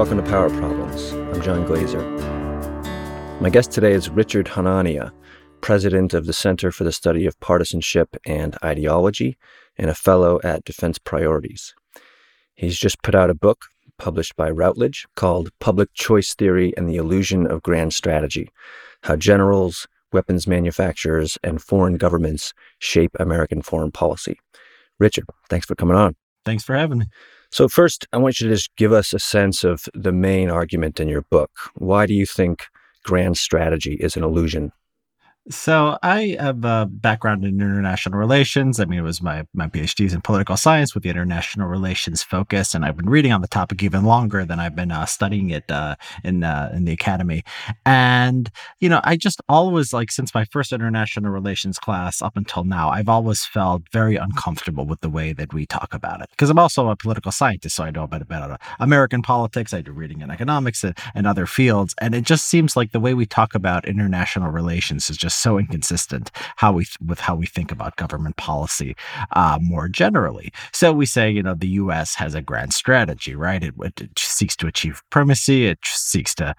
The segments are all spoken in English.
welcome to Power Problems. I'm John Glazer. My guest today is Richard Hanania, president of the Center for the Study of Partisanship and Ideology and a fellow at Defense Priorities. He's just put out a book published by Routledge called Public Choice Theory and the Illusion of Grand Strategy: How Generals, Weapons Manufacturers, and Foreign Governments Shape American Foreign Policy. Richard, thanks for coming on. Thanks for having me. So first, I want you to just give us a sense of the main argument in your book. Why do you think grand strategy is an illusion? So I have a background in international relations. I mean, it was my PhD's in political science with the international relations focus, and I've been reading on the topic even longer than I've been studying it in the academy. And I just always, since my first international relations class up until now, I've always felt very uncomfortable with the way that we talk about it. Because I'm also a political scientist, so I know about American politics. I do reading in economics and other fields, and it just seems like the way we talk about international relations is just so inconsistent with how we think about government policy more generally. So we say, the U.S. has a grand strategy, right? It seeks to achieve primacy. It seeks to,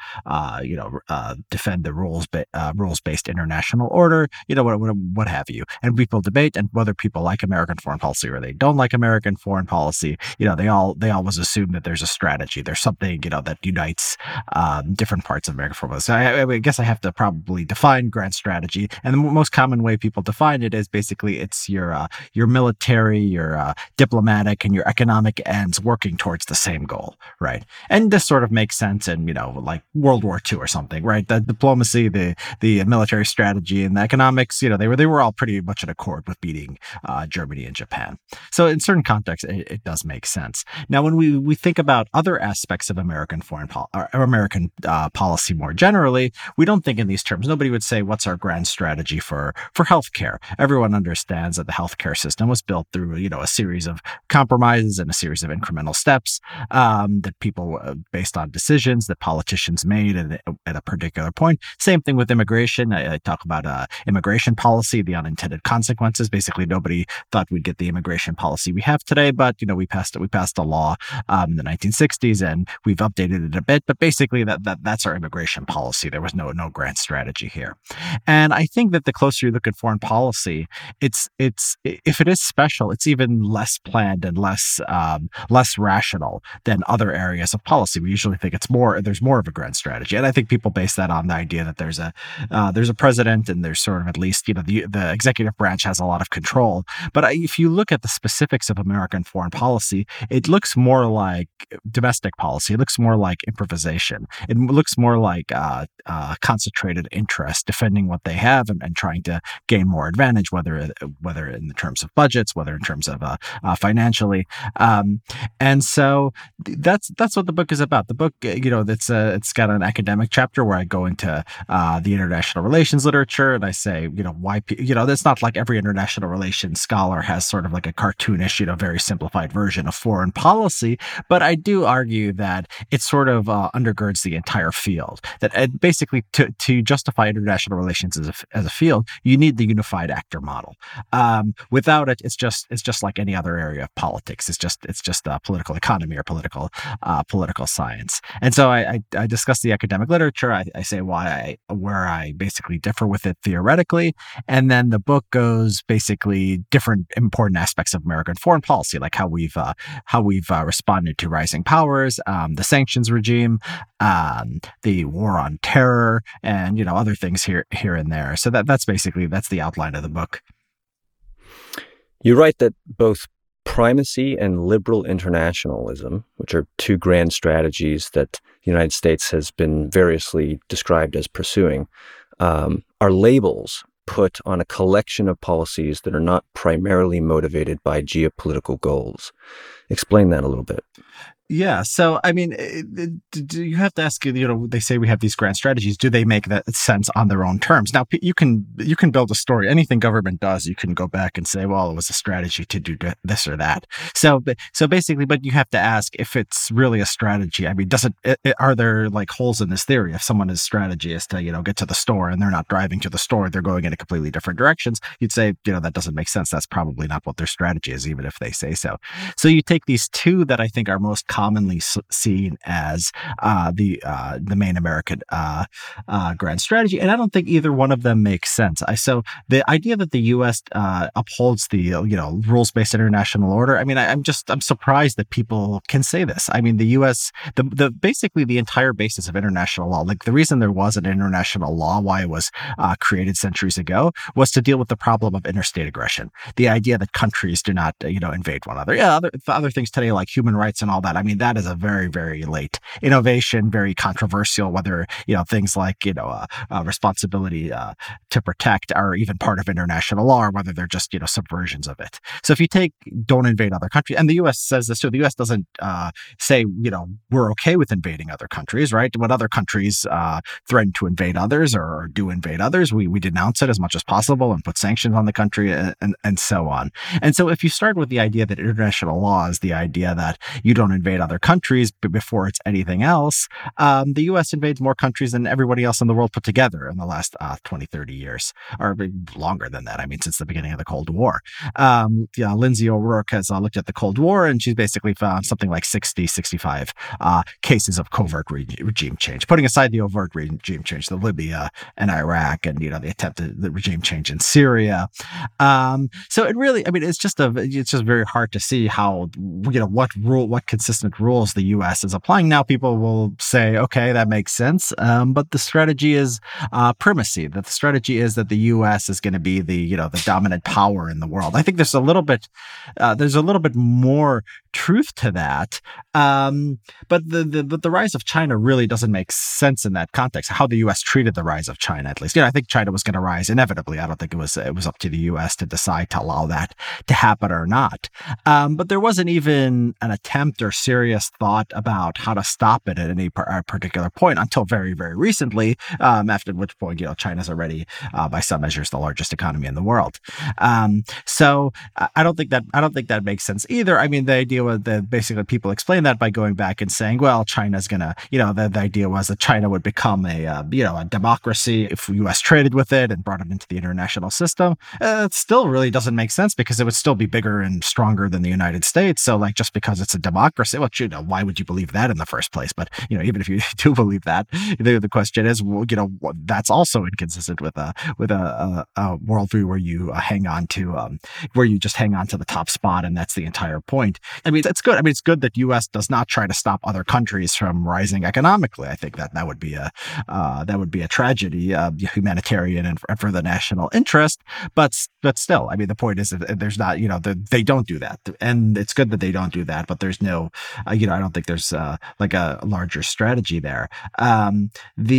defend the rules-based international order. What have you? And people debate and whether people like American foreign policy or they don't like American foreign policy. They always assume that there's a strategy. There's something that unites different parts of American foreign policy. So I guess I have to probably define grand strategy. And the most common way people define it is basically it's your military, your diplomatic, and your economic ends working towards the same goal, right? And this sort of makes sense in like World War II or something, right? The diplomacy, the military strategy, and the economics, they were all pretty much in accord with beating Germany and Japan. So in certain contexts, it does make sense. Now, when we think about other aspects of American American policy more generally, we don't think in these terms. Nobody would say, "What's our grand strategy for healthcare?" Everyone understands that the healthcare system was built through, a series of compromises and a series of incremental steps that people, based on decisions that politicians made at a particular point. Same thing with immigration. I talk about immigration policy, the unintended consequences. Basically, nobody thought we'd get the immigration policy we have today, but we passed a law in the 1960s, and we've updated it a bit. But basically, that's our immigration policy. There was no grand strategy here. And I think that the closer you look at foreign policy, it's if it is special, it's even less planned and less rational than other areas of policy. We usually think there's more of a grand strategy, and I think people base that on the idea that there's a president and there's sort of at least the executive branch has a lot of control. But if you look at the specifics of American foreign policy, it looks more like domestic policy. It looks more like improvisation. It looks more like concentrated interest defending what they have and trying to gain more advantage, whether in terms of budgets, whether in terms of financially. And so that's what the book is about. The book, it's got an academic chapter where I go into the international relations literature, and I say, why, it's not like every international relations scholar has sort of like a cartoonish, very simplified version of foreign policy, but I do argue that it sort of undergirds the entire field. That basically to justify international relations as a field, you need the unified actor model. Without it, it's just like any other area of politics. It's just political economy or political science. And so I discuss the academic literature. I say where I basically differ with it theoretically, and then the book goes basically different important aspects of American foreign policy, like how we've responded to rising powers, the sanctions regime, the war on terror, and other things here and there. So that's the outline of the book. You write that both primacy and liberal internationalism, which are two grand strategies that the United States has been variously described as pursuing, are labels put on a collection of policies that are not primarily motivated by geopolitical goals. Explain that a little bit. Yeah. So, I mean, do you have to ask, they say we have these grand strategies. Do they make that sense on their own terms? Now, you can build a story. Anything government does, you can go back and say, well, it was a strategy to do this or that. So basically, but you have to ask if it's really a strategy. I mean, are there like holes in this theory? If someone's strategy is to, get to the store and they're not driving to the store, they're going in completely different directions, you'd say, that doesn't make sense. That's probably not what their strategy is, even if they say so. So you take these two that I think are most commonly seen as the main American grand strategy, and I don't think either one of them makes sense. So the idea that the U.S. Upholds the rules-based international order. I mean, I'm surprised that people can say this. I mean, the U.S. the basically the entire basis of international law, like the reason there was an international law, why it was created centuries ago, was to deal with the problem of interstate aggression. The idea that countries do not invade one another. Yeah, other things today like human rights and all that. I mean, that is a very, very late innovation, very controversial. Whether things like responsibility to protect are even part of international law, or whether they're just subversions of it. So if you take don't invade other countries, and the U.S. says this too. The U.S. doesn't say we're okay with invading other countries, right? When other countries threaten to invade others or do invade others, we denounce it as much as possible and put sanctions on the country and so on. And so if you start with the idea that international law is the idea that you don't invade other countries before it's anything else, the U.S. invades more countries than everybody else in the world put together in the last 20, 30 years, or longer than that. I mean, since the beginning of the Cold War. Lindsay O'Rourke has looked at the Cold War, and she's basically found something like 60, 65 cases of covert regime change, putting aside the overt regime change, the Libya and Iraq, and the attempt at the regime change in Syria. So it really, I mean, it's just very hard to see how what consistent rules the U.S. is applying. Now people will say, okay, that makes sense, but the strategy is primacy. That the strategy is that the U.S. is going to be the dominant power in the world. I think there's a little bit more truth to that, but the rise of China really doesn't make sense in that context. How the U.S. treated the rise of China, at least, I think China was going to rise inevitably. I don't think it was up to the U.S. to decide to allow that to happen or not. But there wasn't even an attempt or serious thought about how to stop it at any particular point until very, very recently. After which point, China's already, by some measures, the largest economy in the world. So I don't think that makes sense either. I mean, the idea was that basically people explain that by going back and saying, well, China's gonna, the idea was that China would become a democracy if the U.S. traded with it and brought it into the international system. It still really doesn't make sense because it would still be bigger and stronger than the United States. So, like, just because it's a democracy, well, why would you believe that in the first place? But even if you do believe that, the question is, that's also inconsistent with a worldview where you just hang on to the top spot, and that's the entire point. I mean, it's good. I mean, it's good that U.S. does not try to stop other countries from rising economically. I think that would be a tragedy, humanitarian and for the national interest. But still, I mean, the point is that there's not, they don't do that, and it's good that they don't do that. But there's no, I don't think there's like a larger strategy there. And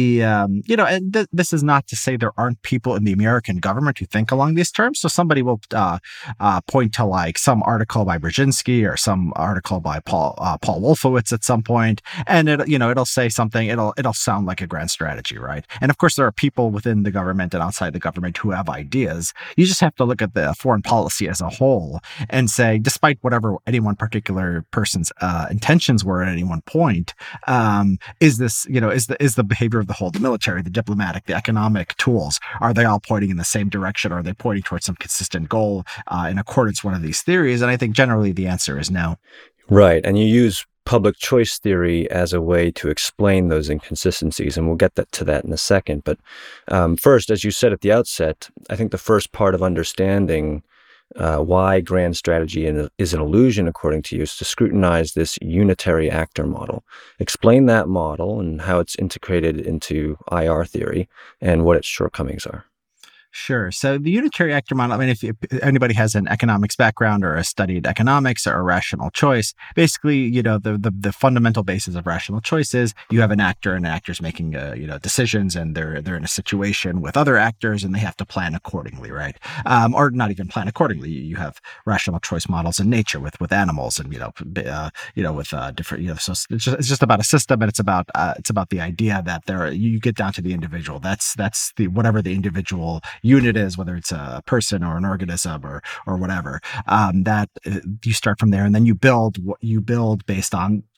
this is not to say there aren't people in the American government who think along these terms. So somebody will point to like some article by Brzezinski or some article by Paul Wolfowitz at some point, and it'll say something. It'll sound like a grand strategy, right? And of course, there are people within the government and outside the government who have ideas. You just have to look at the foreign policy as a whole and say, despite whatever any one particular person's intentions were at any one point, is the behavior of the whole, the military, the diplomatic, the economic tools, are they all pointing in the same direction? Are they pointing towards some consistent goal in accordance with one of these theories? And I think generally the answer is no. Right. And you use public choice theory as a way to explain those inconsistencies, and we'll get to that in a second. But first, as you said at the outset, I think the first part of understanding why grand strategy is an illusion, according to you, is to scrutinize this unitary actor model. Explain that model and how it's integrated into IR theory and what its shortcomings are. Sure. So the unitary actor model, I mean, if anybody has an economics background or has studied economics or rational choice, basically, the fundamental basis of rational choice is you have an actor, and an actor's making, decisions, and they're in a situation with other actors, and they have to plan accordingly, right? Or not even plan accordingly. You have rational choice models in nature with animals, and with different, so it's just about a system, and it's about the idea that you get down to the individual. That's the whatever the individual unit is, whether it's a person or an organism or whatever, that you start from there, and then you build based on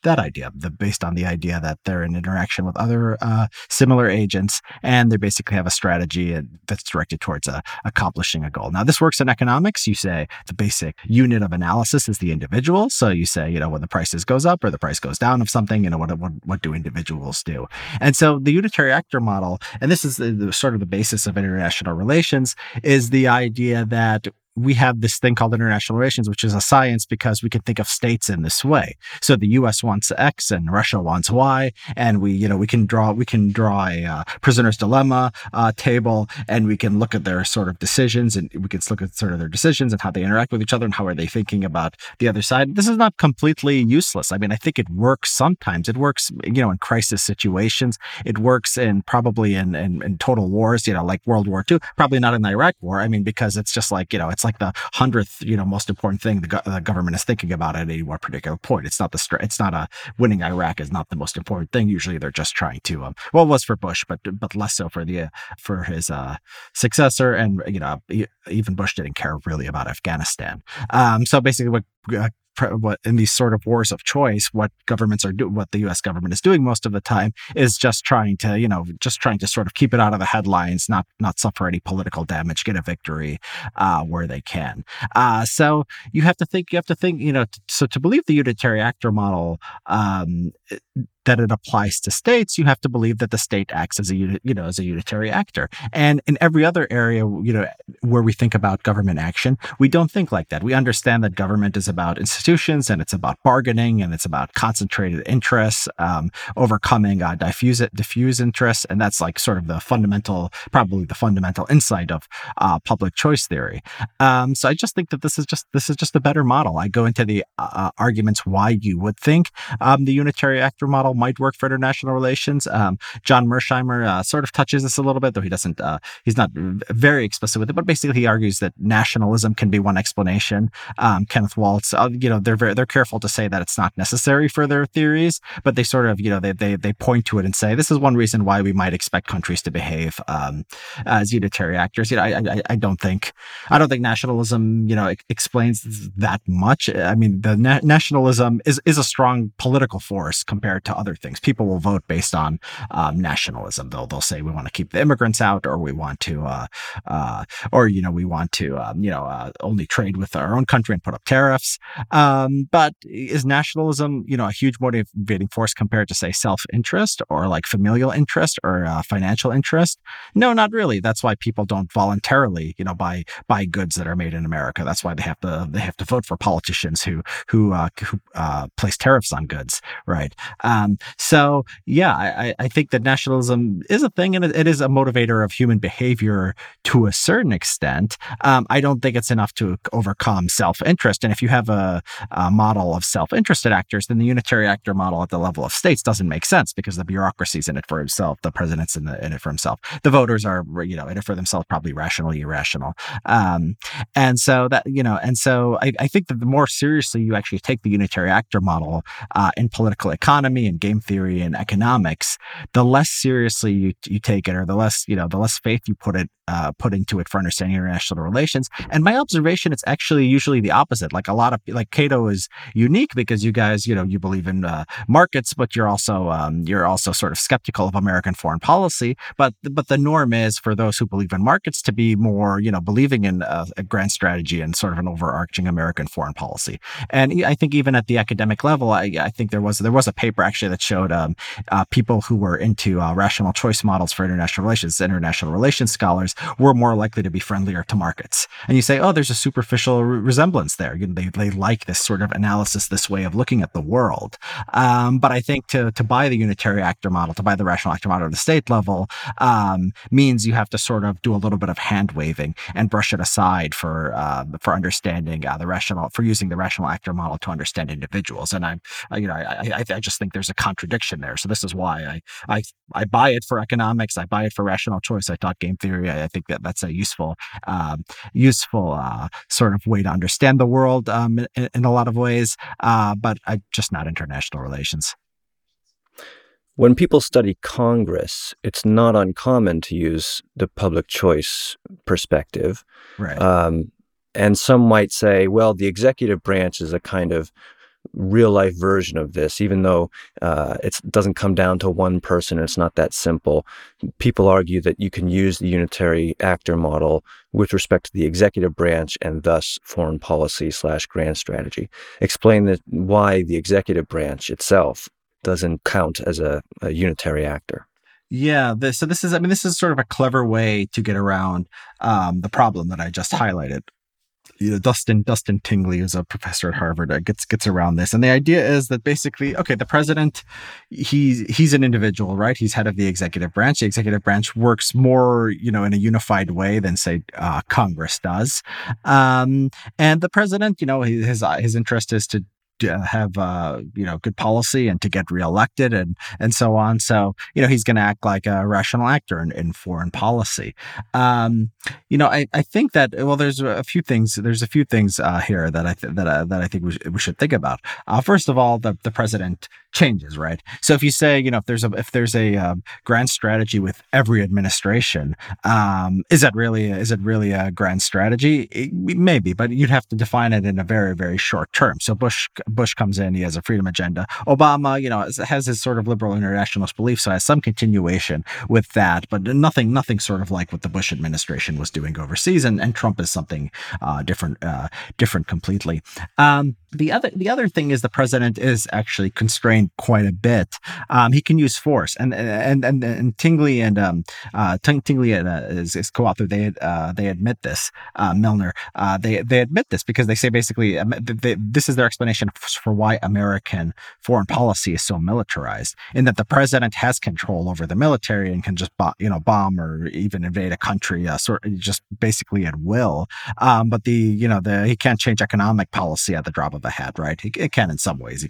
that idea, based on the idea that they're in interaction with other similar agents, and they basically have a strategy that's directed towards accomplishing a goal. Now, this works in economics. You say the basic unit of analysis is the individual. So you say, when the prices goes up or the price goes down of something, what do individuals do? And so the unitary actor model, and this is the sort of the basis of international relations, is the idea that we have this thing called international relations, which is a science because we can think of states in this way. So the U.S. wants X and Russia wants Y, and we can draw a prisoner's dilemma table, and we can look at their sort of decisions, and we can look at sort of their decisions and how they interact with each other and how are they thinking about the other side. This is not completely useless. I mean, I think it works sometimes. It works, in crisis situations. It works probably in total wars, like World War II. Probably not in the Iraq War. I mean, because it's just like, it's like the 100th, most important thing the government is thinking about at any one particular point. It's not winning Iraq is not the most important thing. Usually they're just trying to, it was for Bush, but less so for his successor. And, even Bush didn't care really about Afghanistan. So basically what in these sort of wars of choice, what the U.S. government is doing most of the time is just trying to sort of keep it out of the headlines, not suffer any political damage, get a victory where they can. So you have to think, so to believe the unitary actor model, that it applies to states, you have to believe that the state acts as a unitary actor. And in every other area, where we think about government action, we don't think like that. We understand that government is about institutions, and it's about bargaining, and it's about concentrated interests, overcoming diffuse interests, and that's like sort of probably the fundamental insight of public choice theory. So I just think that this is just a better model. I go into the arguments why you would think the unitary actor model might work for international relations. John Mersheimer sort of touches this a little bit, though he doesn't. He's not very explicit with it. But basically, he argues that nationalism can be one explanation. Kenneth Waltz, they're careful to say that it's not necessary for their theories, but they sort of, they point to it and say this is one reason why we might expect countries to behave as unitary actors. I don't think nationalism, explains that much. I mean, the nationalism is a strong political force compared to other things. People will vote based on nationalism. They'll say we want to keep the immigrants out, or we want to, only trade with our own country and put up tariffs. But is nationalism, a huge motivating force compared to, say, self-interest or like familial interest or financial interest? No, not really. That's why people don't voluntarily, buy goods that are made in America. That's why they have to vote for politicians who place tariffs on goods, right? So yeah, I think that nationalism is a thing, and it is a motivator of human behavior to a certain extent. I don't think it's enough to overcome self-interest. And if you have a model of self-interested actors, then the unitary actor model at the level of states doesn't make sense because the bureaucracy's in it for himself, the president's in it for himself, the voters are in it for themselves, probably rationally irrational. And so I think that the more seriously you actually take the unitary actor model in political economy and game theory and economics, the less seriously you take it, or the less faith you put into it for understanding international relations. And my observation, it's actually usually the opposite. Like Cato is unique because you guys, you believe in markets, but you're also sort of skeptical of American foreign policy. But the norm is for those who believe in markets to be more, believing in a grand strategy and sort of an overarching American foreign policy. And I think even at the academic level, I think there was a paper actually that showed people who were into rational choice models for international relations scholars were more likely to be friendlier to markets. And you say, oh, there's a superficial resemblance there. They like this sort of analysis, this way of looking at the world. But I think to buy the unitary actor model, to buy the rational actor model at the state level, means you have to sort of do a little bit of hand waving and brush it aside for understanding for using the rational actor model to understand individuals. And I just think there's a contradiction there. So this is why I buy it for economics. I buy it for rational choice. I taught game theory. I think that's a useful sort of way to understand the world in a lot of ways. But just not international relations. When people study Congress, it's not uncommon to use the public choice perspective. Right. And some might say, well, the executive branch is a kind of real life version of this, even though it doesn't come down to one person. It's not that simple. People argue that you can use the unitary actor model with respect to the executive branch and thus foreign policy / grand strategy. Explain why the executive branch itself doesn't count as a unitary actor. Yeah, so this is sort of a clever way to get around the problem that I just highlighted. Dustin Tingley, who's a professor at Harvard, gets around this, and the idea is that basically, okay, the president, he's an individual, right? He's head of the executive branch. The executive branch works more, in a unified way than say Congress does, and the president, his interest is to have good policy and to get reelected and so on. So he's going to act like a rational actor in foreign policy. I think that there's a few things here that I think we should think about. First of all, the president changes, right? So if you say if there's a grand strategy with every administration, is it really a grand strategy? Maybe, but you'd have to define it in a very, very short term. So Bush comes in, he has a freedom agenda. Obama, has his sort of liberal internationalist beliefs, so has some continuation with that, but nothing sort of like what the Bush administration was doing overseas, and Trump is something different completely. The other thing is the president is actually constrained quite a bit. He can use force, and Tingley and Tingley his co-author, they admit this. Milner, they admit this because they say basically this is their explanation for why American foreign policy is so militarized, in that the president has control over the military and can just bomb or even invade a country just basically at will. But he can't change economic policy at the drop of a hat, right? He can in some ways.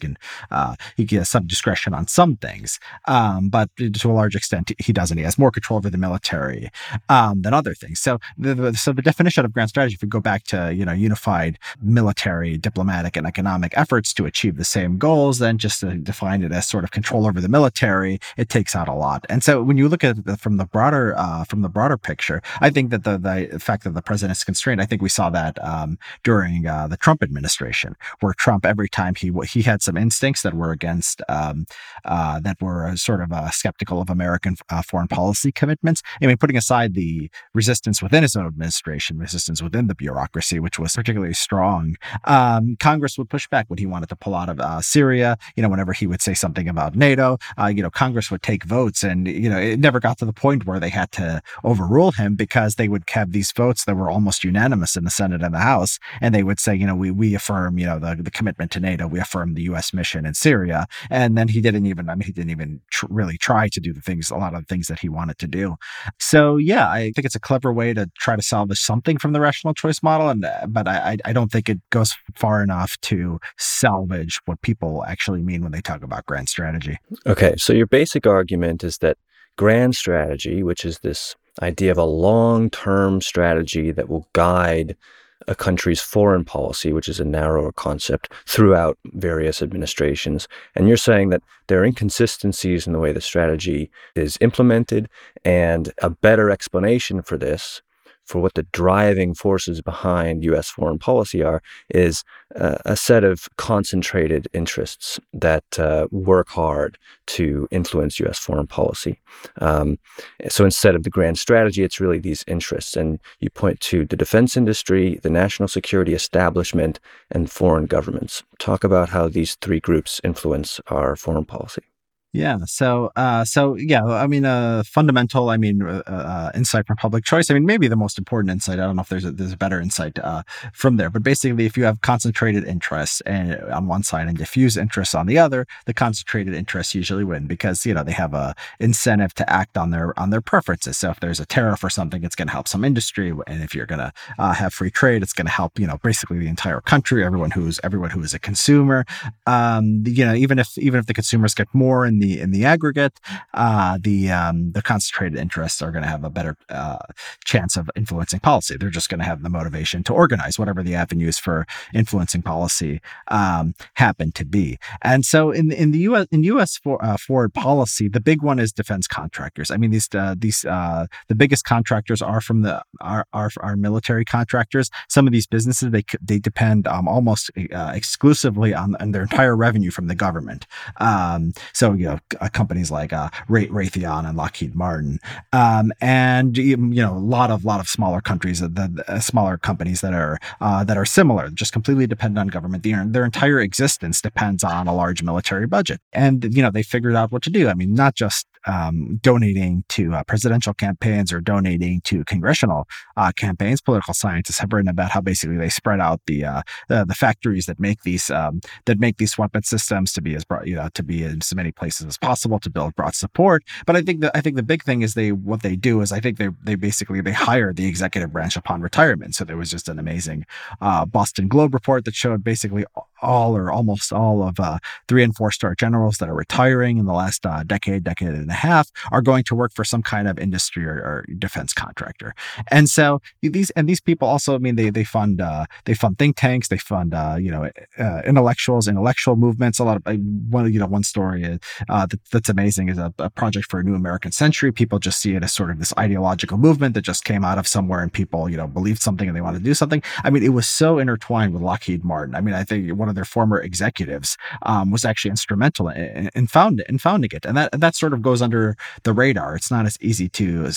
He has some discretion on some things, but to a large extent he doesn't. He has more control over the military than other things. So the definition of grand strategy, if we go back to unified military, diplomatic, and economic efforts to achieve the same goals, then just to define it as sort of control over the military, it takes out a lot. And so when you look at it from the broader picture, I think that the fact that the president is constrained, I think we saw that during the Trump administration, where Trump, every time he had some instincts that were against that were sort of skeptical of American foreign policy commitments. I mean, putting aside the resistance within his own administration, resistance within the bureaucracy, which was particularly strong, Congress would push back when he wanted to pull out of Syria. Whenever he would say something about NATO, Congress would take votes, and it never got to the point where they had to overrule him, because they would have these votes that were almost unanimous in the Senate and the House, and they would say, we affirm, the commitment to NATO, we affirm the U.S. mission in Syria, and then he didn't even really try to do a lot of the things that he wanted to do. So yeah, I think it's a clever way to try to salvage something from the rational choice model, but I don't think it goes far enough to salvage what people actually mean when they talk about grand strategy. Okay, so your basic argument is that grand strategy, which is this idea of a long-term strategy that will guide a country's foreign policy, which is a narrower concept, throughout various administrations. And you're saying that there are inconsistencies in the way the strategy is implemented, and a better explanation for this, for what the driving forces behind U.S. foreign policy are, is a set of concentrated interests that work hard to influence U.S. foreign policy. So instead of the grand strategy, it's really these interests. And you point to the defense industry, the national security establishment, and foreign governments. Talk about how these three groups influence our foreign policy. Yeah. So yeah, I mean, fundamental, insight from public choice. I mean, maybe the most important insight, I don't know if there's a better insight from there, but basically if you have concentrated interests on one side and diffuse interests on the other, the concentrated interests usually win, because, they have a incentive to act on their preferences. So if there's a tariff or something, it's going to help some industry. And if you're going to have free trade, it's going to help, basically the entire country, everyone who is a consumer. Even if the consumers get more in in the aggregate, the concentrated interests are going to have a better chance of influencing policy. They're just going to have the motivation to organize whatever the avenues for influencing policy happen to be. And so in the U.S. forward policy, the big one is defense contractors. I mean, the biggest contractors are from our military contractors. Some of these businesses they depend almost exclusively on their entire revenue from the government. So companies like Raytheon and Lockheed Martin, and a lot of smaller countries, smaller companies that are similar, just completely dependent on government. Their entire existence depends on a large military budget, and they figured out what to do. I mean, not just donating to presidential campaigns or donating to congressional campaigns. Political scientists have written about how basically they spread out the factories that make these weapon systems to be to be in as many places as possible to build broad support. But I think the big thing is they basically hire the executive branch upon retirement. So there was just an amazing Boston Globe report that showed basically all or almost all of 3- and 4-star generals that are retiring in the last decade and a half are going to work for some kind of industry or defense contractor. And so these people also, I mean, they fund think tanks, they fund intellectual movements. A lot of one story that's amazing is a project for a new American century. People just see it as sort of this ideological movement that just came out of somewhere, and people believed something and they wanted to do something. I mean, it was so intertwined with Lockheed Martin. I mean, I think one of their former executives was actually instrumental in founding it, and that sort of goes under the radar. It's not as easy to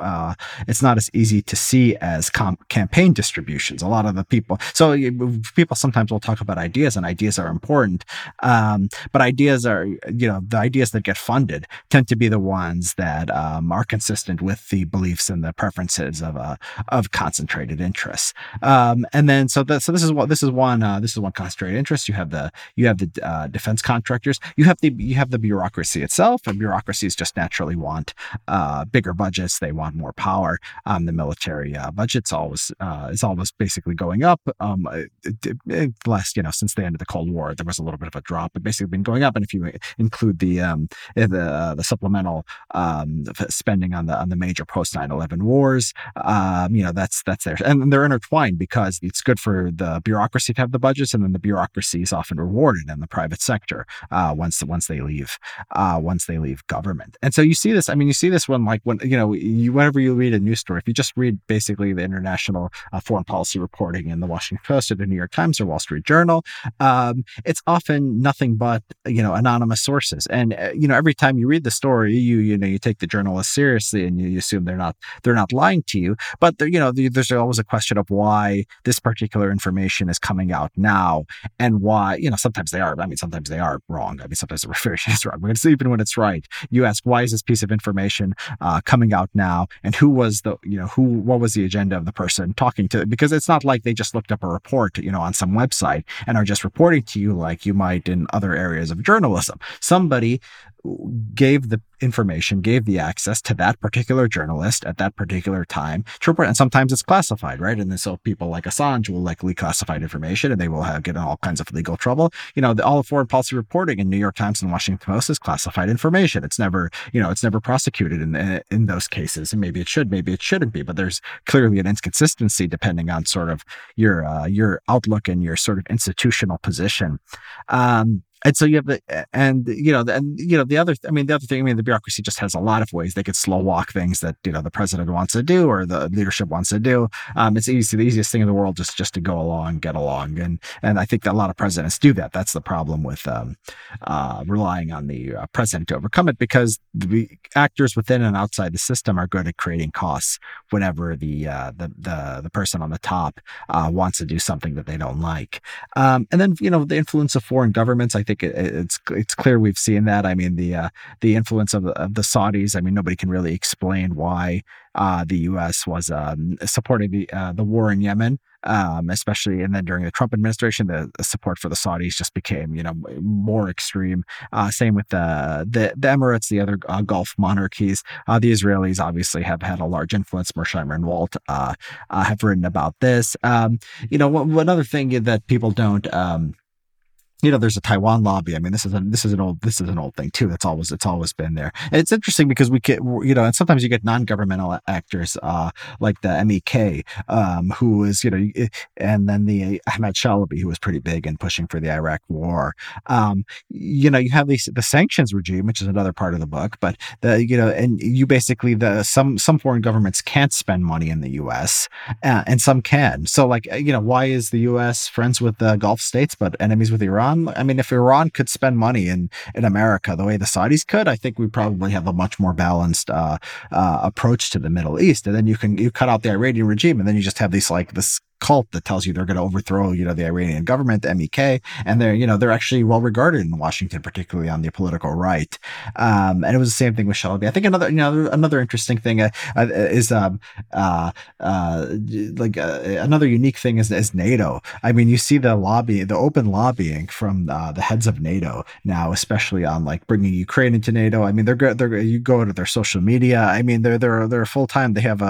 see as campaign distributions. A lot of the people sometimes will talk about ideas, and ideas are important, but ideas are the ideas that get funded tend to be the ones that are consistent with the beliefs and the preferences of concentrated interests. And then so this is one concentrated interest. You have the defense contractors. You have the bureaucracy itself, and bureaucracies just naturally want bigger budgets. They want more power. The military budget's always basically going up. Since the end of the Cold War, there was a little bit of a drop, but basically been going up. And if you include the supplemental spending on the major post 9/11 wars, that's there, and they're intertwined because it's good for the bureaucracy to have the budgets, and then the bureaucracy is often rewarded in the private sector once they leave government. And so you see this. I mean, you see this whenever you read a news story, if you just read basically the international foreign policy reporting in the Washington Post or the New York Times or Wall Street Journal, it's often nothing but anonymous sources. And every time you read the story, you take the journalists seriously and you assume they're not lying to you. But there's always a question of why this particular information is coming out now, and why sometimes they are. I mean, sometimes they are wrong. I mean, sometimes the information is wrong. But even when it's right, you ask, why is this piece of information coming out now, and what was the agenda of the person talking to? Because it's not like they just looked up a report on some website and are just reporting to you like you might in other areas of journalism. Somebody gave the information, gave the access to that particular journalist at that particular time to report. And sometimes it's classified, right? And then so people like Assange will likely classified information, and they will get in all kinds of legal trouble. All of foreign policy reporting in New York Times and Washington Post is classified information. It's never prosecuted in those cases. And maybe it should, maybe it shouldn't be, but there's clearly an inconsistency depending on sort of your outlook and your sort of institutional position. And so you have the other thing, the bureaucracy just has a lot of ways they could slow walk things that, the president wants to do or the leadership wants to do. It's the easiest thing in the world just to go along, get along. And I think that a lot of presidents do that. That's the problem with relying on the president to overcome it, because the actors within and outside the system are good at creating costs whenever the person on the top wants to do something that they don't like. And then, the influence of foreign governments, I think it's clear we've seen that. I mean, the influence of the Saudis. I mean, nobody can really explain why the U.S. was supporting the war in Yemen, especially, and then during the Trump administration, the support for the Saudis just became more extreme. Same with the Emirates, the other Gulf monarchies. The Israelis obviously have had a large influence. Mersheimer and Walt have written about this. One other thing that people don't there's a Taiwan lobby. I mean, this is an old thing too. It's always been there. And it's interesting because we get, and sometimes you get non-governmental actors, like the MEK, who is, and then the Ahmad Shalabi, who was pretty big in pushing for the Iraq War. You have the sanctions regime, which is another part of the book, but and you basically some foreign governments can't spend money in the U.S. And some can. So why is the U.S. friends with the Gulf states but enemies with Iran? I mean, if Iran could spend money in America the way the Saudis could, I think we probably have a much more balanced approach to the Middle East. And then you cut out the Iranian regime, and then you just have this cult that tells you they're going to overthrow, the Iranian government, the MEK, and they're actually well regarded in Washington, particularly on the political right. And it was the same thing with Shalabi. I think another interesting thing is another unique thing is NATO. I mean, you see the open lobbying from the heads of NATO now, especially on bringing Ukraine into NATO. I mean, you go to their social media. I mean, they're full time. They have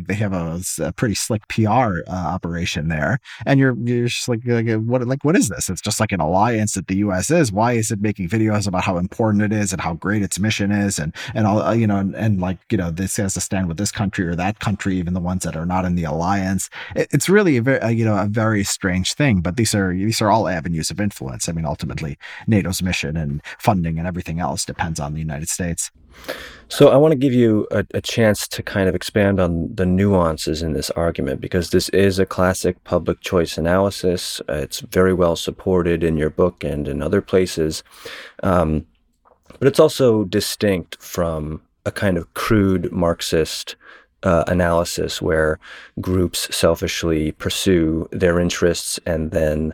a pretty slick PR operation there, and you're just what is this? It's just like an alliance that the U.S. is. Why is it making videos about how important it is and how great its mission is, and all this has to stand with this country or that country, even the ones that are not in the alliance. It's really a very strange thing. But these are all avenues of influence. I mean, ultimately, NATO's mission and funding and everything else depends on the United States. So I want to give you a chance to kind of expand on the nuances in this argument, because this is a classic public choice analysis. It's very well supported in your book and in other places. But it's also distinct from a kind of crude Marxist analysis where groups selfishly pursue their interests and then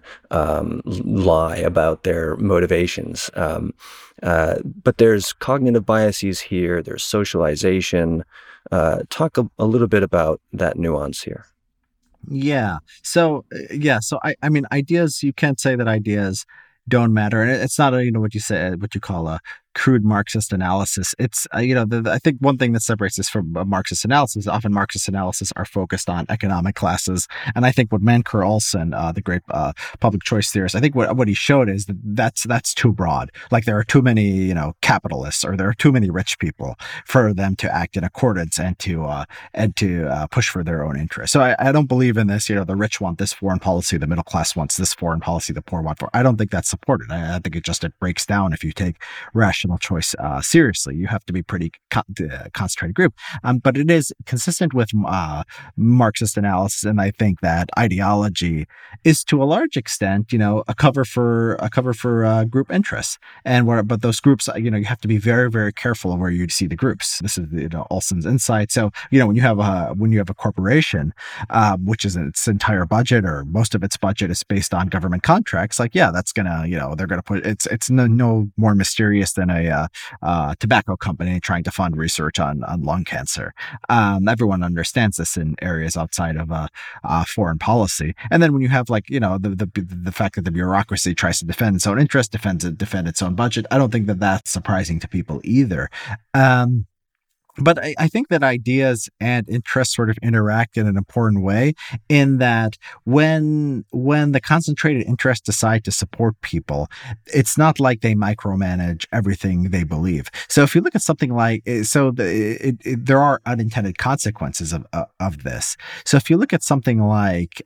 lie about their motivations. But there's cognitive biases here. There's socialization. Talk a little bit about that nuance here. Yeah. So I mean, ideas. You can't say that ideas don't matter, and it's not what you call a crude Marxist analysis. It's I think one thing that separates this from a Marxist analysis, often Marxist analysis are focused on economic classes, and I think what Mancur Olson, the great public choice theorist, I think what he showed is that's too broad. Like there are too many capitalists, or there are too many rich people for them to act in accordance and to push for their own interests. So I don't believe in this. The rich want this foreign policy, the middle class wants this foreign policy, the poor want. I don't think that's supported. I think it breaks down if you take rational choice seriously. You have to be pretty concentrated group, but it is consistent with Marxist analysis, and I think that ideology is to a large extent, a cover for group interests, but those groups, you have to be very, very careful of where you see the groups. This is Olson's insight. So when you have a corporation, which is its entire budget or most of its budget is based on government contracts, that's gonna they're gonna put it's no more mysterious than a tobacco company trying to fund research on lung cancer. Everyone understands this in areas outside of foreign policy. And then when you have the fact that the bureaucracy tries to defend its own interest, defend its own budget, I don't think that that's surprising to people either. But I think that ideas and interests sort of interact in an important way, in that when the concentrated interests decide to support people, it's not like they micromanage everything they believe. So if you look at something there are unintended consequences of this. So if you look at something like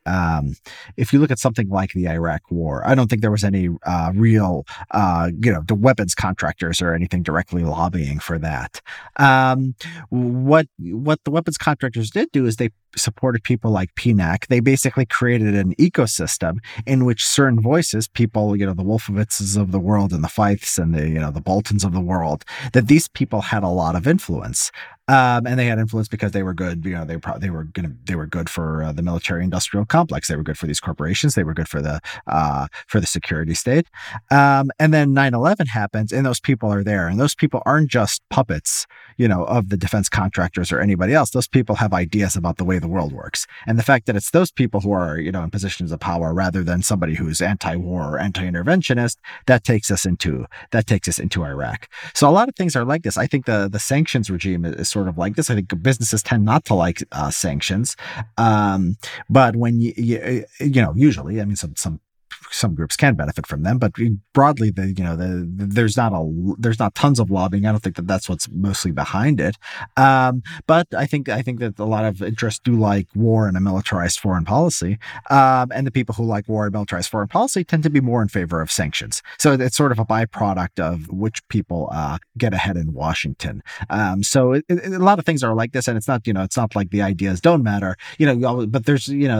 the Iraq War, I don't think there was any real the weapons contractors or anything directly lobbying for that. What the weapons contractors did do is they supported people like PNAC. They basically created an ecosystem in which certain voices, people, the Wolfowitzes of the world and the Feiths and the Boltons of the world, that these people had a lot of influence. And they had influence because they were good. They were good for the military-industrial complex. They were good for these corporations. They were good for the security state. And then 9/11 happens, and those people are there. And those people aren't just puppets, of the defense contractors or anybody else. Those people have ideas about the way the world works. And the fact that it's those people who are, in positions of power rather than somebody who's anti-war or anti-interventionist, that takes us into Iraq. So a lot of things are like this. I think the sanctions regime is sort of like this. I think businesses tend not to like sanctions, but when usually, I mean, some some groups can benefit from them, but broadly, there's not tons of lobbying. I don't think that that's what's mostly behind it. But I think that a lot of interests do like war and a militarized foreign policy, and the people who like war and militarized foreign policy tend to be more in favor of sanctions. So it's sort of a byproduct of which people get ahead in Washington. So a lot of things are like this, and it's not like the ideas don't matter. But there's you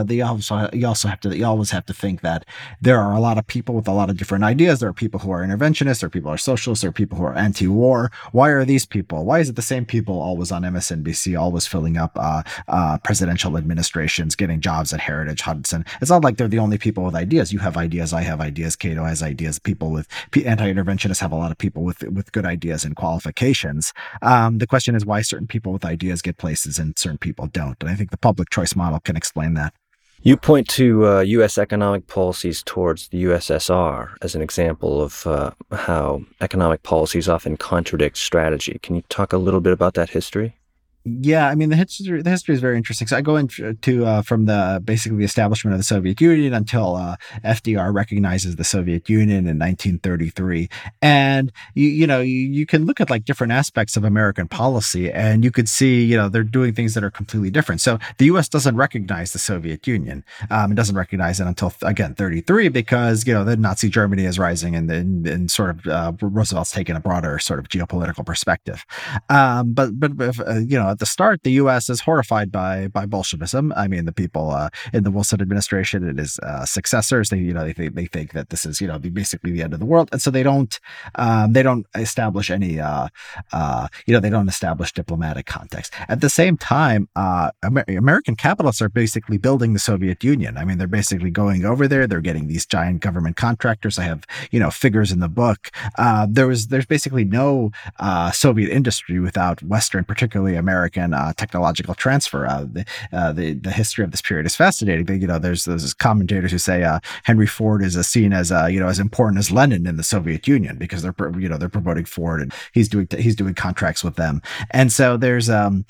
always have to think that there are a lot of people with a lot of different ideas. There are people who are interventionists, there are people who are socialists, there are people who are anti-war. Why are these people? Why is it the same people always on MSNBC, always filling up presidential administrations, getting jobs at Heritage Hudson? It's not like they're the only people with ideas. You have ideas, I have ideas, Cato has ideas. People with anti-interventionists have a lot of people with good ideas and qualifications. The question is why certain people with ideas get places and certain people don't. And I think the public choice model can explain that. You point to U.S. economic policies towards the USSR as an example of how economic policies often contradict strategy. Can you talk a little bit about that history? Yeah, I mean the history is very interesting. So I go into from the basically the establishment of the Soviet Union until FDR recognizes the Soviet Union in 1933, and you can look at like different aspects of American policy, and you could see they're doing things that are completely different. So the U.S. doesn't recognize the Soviet Union. It doesn't recognize it until again 33 because the Nazi Germany is rising, and sort of Roosevelt's taking a broader sort of geopolitical perspective. But at the start, the U.S. is horrified by Bolshevism. I mean, the people in the Wilson administration and his successors, they think that this is basically the end of the world, and so they don't establish any they don't establish diplomatic context. At the same time, American capitalists are basically building the Soviet Union. I mean, they're basically going over there. They're getting these giant government contractors. I have figures in the book. There's basically no Soviet industry without Western, particularly American technological transfer. The history of this period is fascinating. There's those commentators who say Henry Ford is seen as as important as Lenin in the Soviet Union because they're promoting Ford and he's doing contracts with them. And so there's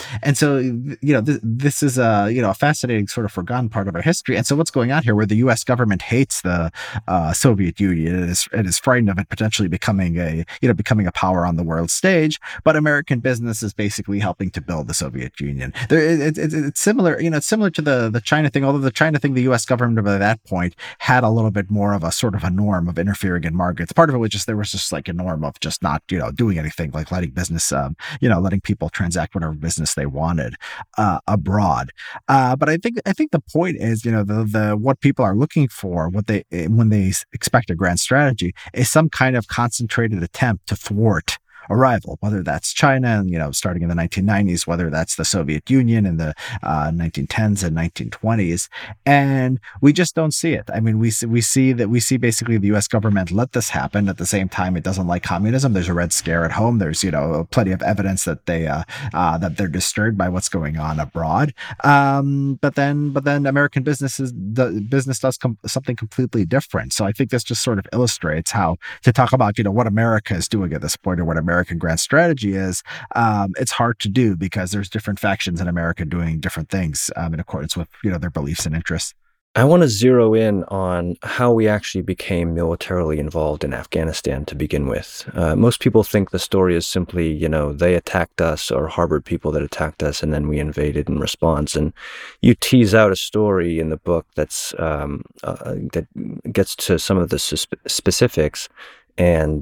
this is a fascinating sort of forgotten part of our history. And so what's going on here, where the U.S. government hates the Soviet Union and is frightened of it potentially becoming a power on the world stage, but American business is basically helping to build the Soviet Union. It's similar, it's similar to the China thing, although the China thing, the U.S. government by that point had a little bit more of a sort of a norm of interfering in markets. Part of it was just, there was just like a norm of just not, doing anything, like letting business, letting people transact whatever business they wanted abroad. But I think the point is, the what people are looking for, when they expect a grand strategy, is some kind of concentrated attempt to thwart a rival, whether that's China, starting in the 1990s, whether that's the Soviet Union in the 1910s and 1920s, and we just don't see it. I mean, we see basically the U.S. government let this happen. At the same time, it doesn't like communism. There's a Red Scare at home. There's plenty of evidence that they're disturbed by what's going on abroad. But then American business does something completely different. So I think this just sort of illustrates how to talk about what America is doing at this point, or what American grand strategy is. It's hard to do because there's different factions in America doing different things in accordance with their beliefs and interests. I want to zero in on how we actually became militarily involved in Afghanistan to begin with. Most people think the story is simply, they attacked us or harbored people that attacked us, and then we invaded in response. And you tease out a story in the book that's that gets to some of the specifics and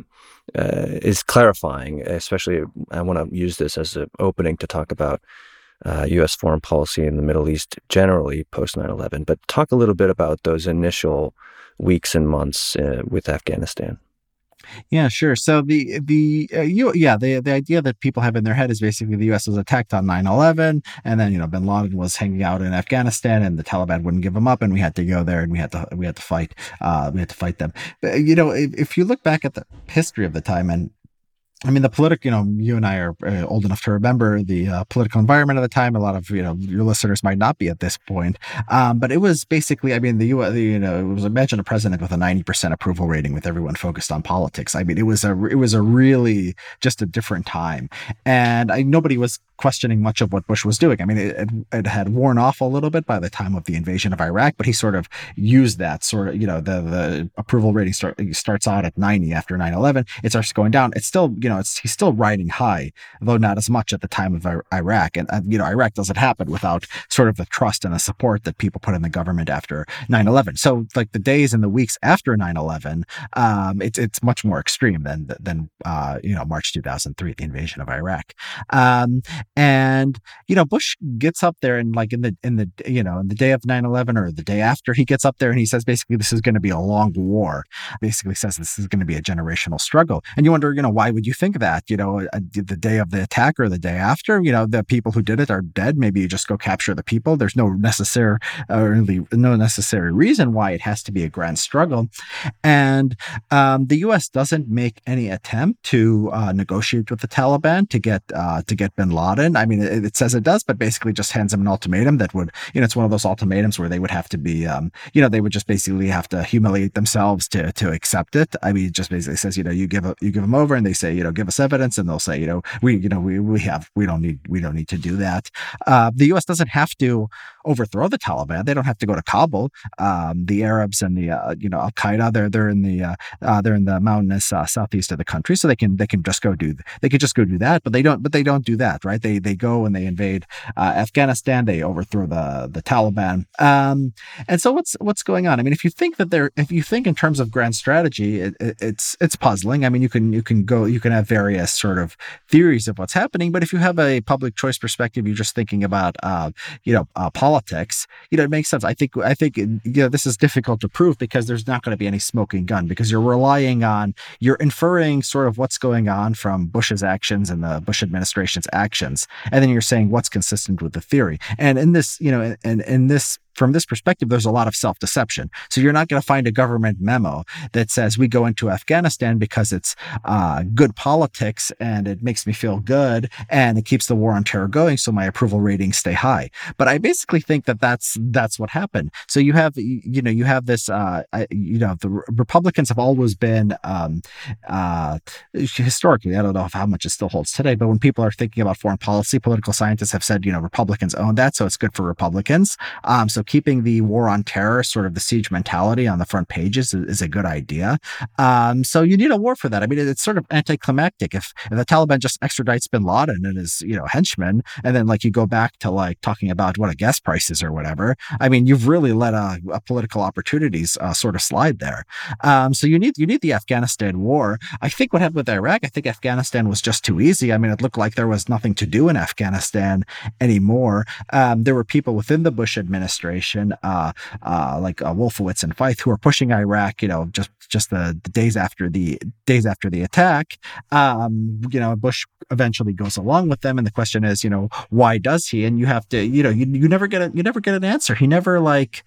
is clarifying. Especially, I want to use this as an opening to talk about U.S. foreign policy in the Middle East generally post 9/11, but talk a little bit about those initial weeks and months with Afghanistan. Yeah, sure. So the idea that people have in their head is basically the U.S. was attacked on 9/11, and then Bin Laden was hanging out in Afghanistan, and the Taliban wouldn't give him up, and we had to go there, and we had to fight them. But, if you look back at the history of the time, and I mean, the political, you and I are old enough to remember the political environment at the time. A lot of, your listeners might not be at this point. But it was basically, I mean, the U.S., it was, imagine a president with a 90% approval rating with everyone focused on politics. I mean, it was a really just a different time. And nobody was questioning much of what Bush was doing. I mean, it had worn off a little bit by the time of the invasion of Iraq, but he sort of used that sort of, the approval rating starts out at 90 after 9/11. It starts going down. It's still, he's still riding high, though not as much at the time of Iraq. And, Iraq doesn't happen without sort of the trust and the support that people put in the government after 9/11. So like the days and the weeks after 9/11, it's much more extreme than March 2003, the invasion of Iraq. And Bush gets up there and like in the day of 9/11 or the day after, he gets up there and he says basically this is going to be a long war. Basically says this is going to be a generational struggle. And you wonder, why would you think that? The day of the attack or the day after, the people who did it are dead. Maybe you just go capture the people. There's no necessary reason why it has to be a grand struggle. And the U.S. doesn't make any attempt to negotiate with the Taliban to get bin Laden. I mean, it says it does, but basically just hands them an ultimatum that would, it's one of those ultimatums where they would have to be, they would just basically have to humiliate themselves to accept it. I mean, it just basically says, you give them over, and they say, give us evidence, and they'll say, we don't need to do that. The U.S. doesn't have to overthrow the Taliban. They don't have to go to Kabul. The Arabs and the Al Qaeda, they're in the mountainous southeast of the country, so they can just go do that. But they don't do that, right? They go and they invade Afghanistan. They overthrow the Taliban. And so what's going on? I mean, if you think in terms of grand strategy, it's puzzling. I mean, you can have various sort of theories of what's happening, but if you have a public choice perspective, you're just thinking about politics. It makes sense. I think this is difficult to prove because there's not going to be any smoking gun, because you're inferring sort of what's going on from Bush's actions and the Bush administration's actions, and then you're saying what's consistent with the theory. And in this, from this perspective, there's a lot of self-deception. So you're not going to find a government memo that says we go into Afghanistan because it's good politics and it makes me feel good and it keeps the war on terror going, so my approval ratings stay high. But I basically think that's what happened. So you have this the Republicans have always been historically, I don't know how much it still holds today, but when people are thinking about foreign policy, political scientists have said Republicans own that, so it's good for Republicans. So keeping the war on terror, sort of the siege mentality, on the front pages is a good idea. So you need a war for that. I mean, it's sort of anticlimactic. If the Taliban just extradites bin Laden and his henchmen, and then like you go back to like talking about what a gas price is or whatever, I mean, you've really let a political opportunities sort of slide there. So you need the Afghanistan war. I think what happened with Iraq, I think Afghanistan was just too easy. I mean, it looked like there was nothing to do in Afghanistan anymore. There were people within the Bush administration, like Wolfowitz and Feith, who are pushing Iraq, just the days after the attack. Bush eventually goes along with them, and the question is, why does he? And you have to, you never get an answer. He never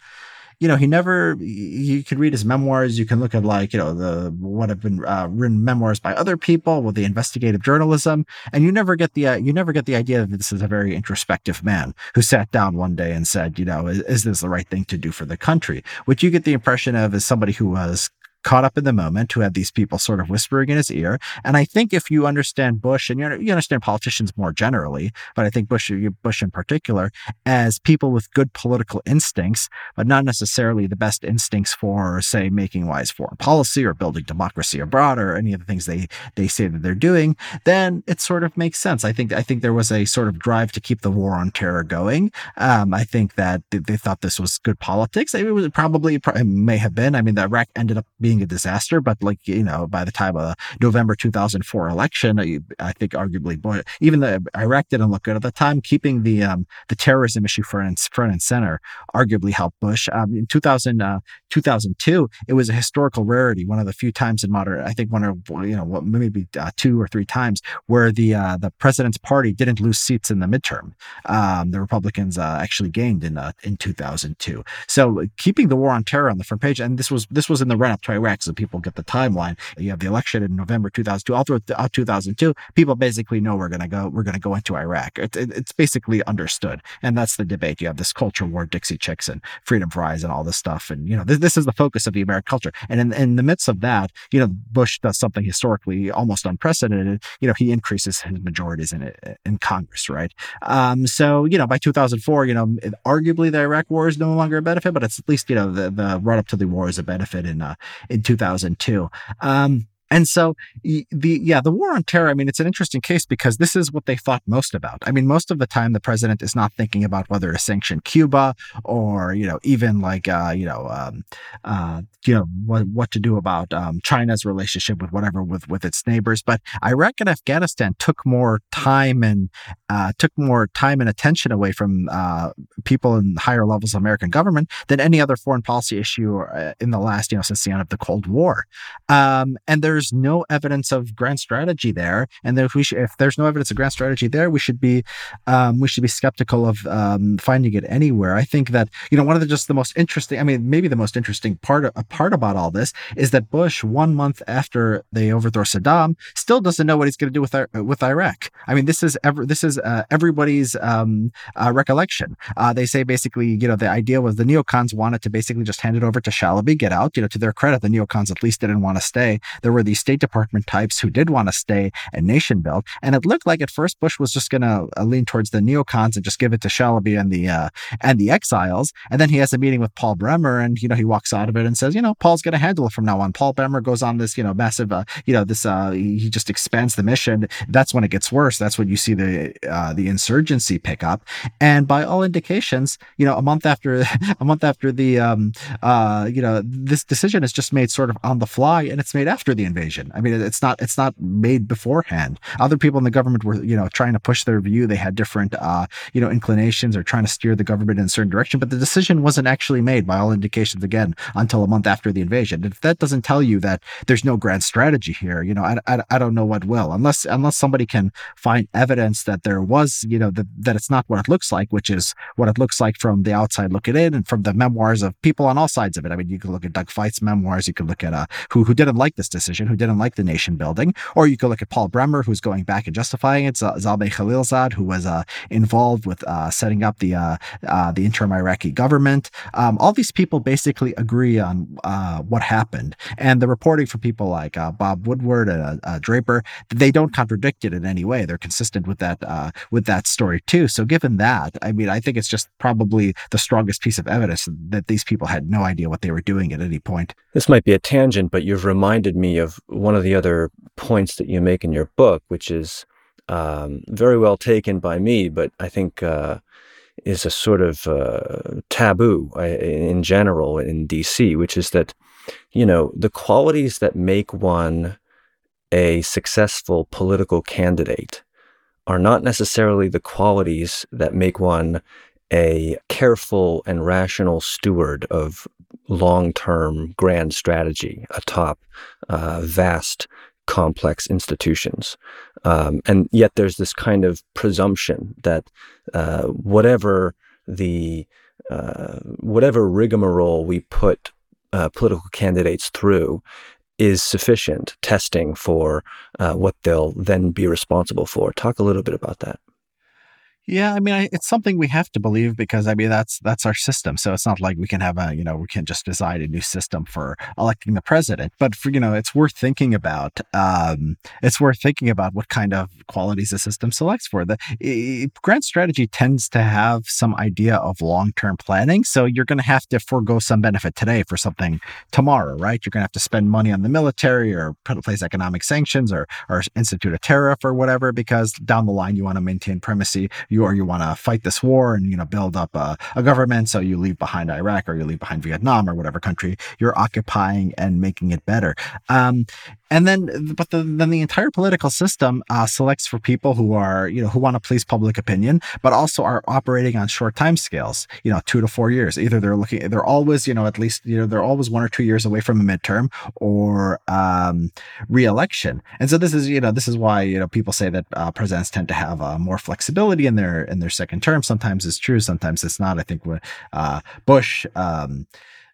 you can read his memoirs. You can look at what have been written memoirs by other people with the investigative journalism, and you never get the idea that this is a very introspective man who sat down one day and said, is this the right thing to do for the country? What you get the impression of is somebody who was caught up in the moment, who had these people sort of whispering in his ear. And I think if you understand Bush, and you understand politicians more generally, but I think Bush in particular, as people with good political instincts, but not necessarily the best instincts for, say, making wise foreign policy or building democracy abroad or any of the things they say that they're doing, then it sort of makes sense. I think there was a sort of drive to keep the war on terror going. I think that they thought this was good politics. It may have been. I mean, the Iraq ended up being a disaster, but by the time of the November 2004 election, I think arguably, even though Iraq didn't look good at the time, keeping the terrorism issue front and center arguably helped Bush. In 2002, it was a historical rarity, one of the few times in modern, I think maybe 2 or 3 times where the president's party didn't lose seats in the midterm. The Republicans actually gained in 2002. So keeping the war on terror on the front page, and this was in the run up to Iraq, so people get the timeline. You have the election in November 2002. All throughout 2002, people basically know we're going to go into Iraq. It's basically understood, and that's the debate. You have this culture war, Dixie Chicks and freedom fries and all this stuff, and this is the focus of the American culture. And in the midst of that, Bush does something historically almost unprecedented. He increases his majorities in Congress, right? So by 2004, arguably the Iraq War is no longer a benefit, but it's at least the run up to the war is a benefit in 2002. And so the war on terror, it's an interesting case because this is what they thought most about. Most of the time the president is not thinking about whether to sanction Cuba or, even like, what to do about China's relationship with its neighbors. But Iraq and Afghanistan took more time and attention away from people in higher levels of American government than any other foreign policy issue in the last, since the end of the Cold War. And there's no evidence of grand strategy there. And if there's no evidence of grand strategy there, we should be skeptical of finding it anywhere. I think that one of the most interesting, maybe the most interesting part about all this is that Bush, 1 month after they overthrow Saddam, still doesn't know what he's going to do with Iraq. This is everybody's recollection. They say basically, the idea was the neocons wanted to basically just hand it over to Shalaby, get out. To their credit, the neocons at least didn't want to stay. There were these State Department types who did want to stay and nation build, and it looked like at first Bush was just going to lean towards the neocons and just give it to Shalaby and the exiles. And then he has a meeting with Paul Bremer, and he walks out of it and says, Paul's going to handle it from now on. Paul Bremer goes on this massive he just expands the mission. That's when it gets worse. That's when you see the insurgency pick up. And by all indications, a month after the this decision is just made sort of on the fly, and it's made after the invasion. It's not made beforehand. Other people in the government were trying to push their view. They had different inclinations or trying to steer the government in a certain direction, but the decision wasn't actually made by all indications again until a month after the invasion. If that doesn't tell you that there's no grand strategy here, I don't know what will, unless somebody can find evidence that there was, that it's not what it looks like, which is what it looks like from the outside looking in and from the memoirs of people on all sides of it. You could look at Doug Feit's memoirs, you could look at who didn't like this decision, who didn't like the nation building, or you could look at Paul Bremer, who's going back and justifying it, Zalmay Khalilzad, who was involved with setting up the interim Iraqi government. All these people basically agree on what happened, and the reporting from people like Bob Woodward and Draper, they don't contradict it in any way. They're consistent with that story too. So given that, I think it's just probably the strongest piece of evidence that these people had no idea what they were doing at any point. This might be a tangent, but you've reminded me of one of the other points that you make in your book, which is very well taken by me, but I think is a sort of taboo in general in DC, which is that, the qualities that make one a successful political candidate are not necessarily the qualities that make one a careful and rational steward of long-term grand strategy atop vast, complex institutions. And yet there's this kind of presumption that whatever rigmarole we put political candidates through is sufficient testing for what they'll then be responsible for. Talk a little bit about that. Yeah, it's something we have to believe because that's our system. So it's not like we can have we can just design a new system for electing the president. But it's worth thinking about. It's worth thinking about what kind of qualities the system selects for. The grand strategy tends to have some idea of long-term planning. So you're going to have to forego some benefit today for something tomorrow, right? You're going to have to spend money on the military or put in place economic sanctions or institute a tariff or whatever, because down the line you want to maintain primacy. You want to fight this war and build up a government, so you leave behind Iraq or you leave behind Vietnam or whatever country you're occupying and making it better. And then the entire political system selects for people who are who want to please public opinion, but also are operating on short time scales. 2 to 4 years. Either they're always at least they're always 1 or 2 years away from a midterm or re-election. And so this is why people say that presidents tend to have more flexibility in their second term. Sometimes it's true, sometimes it's not. I think when Bush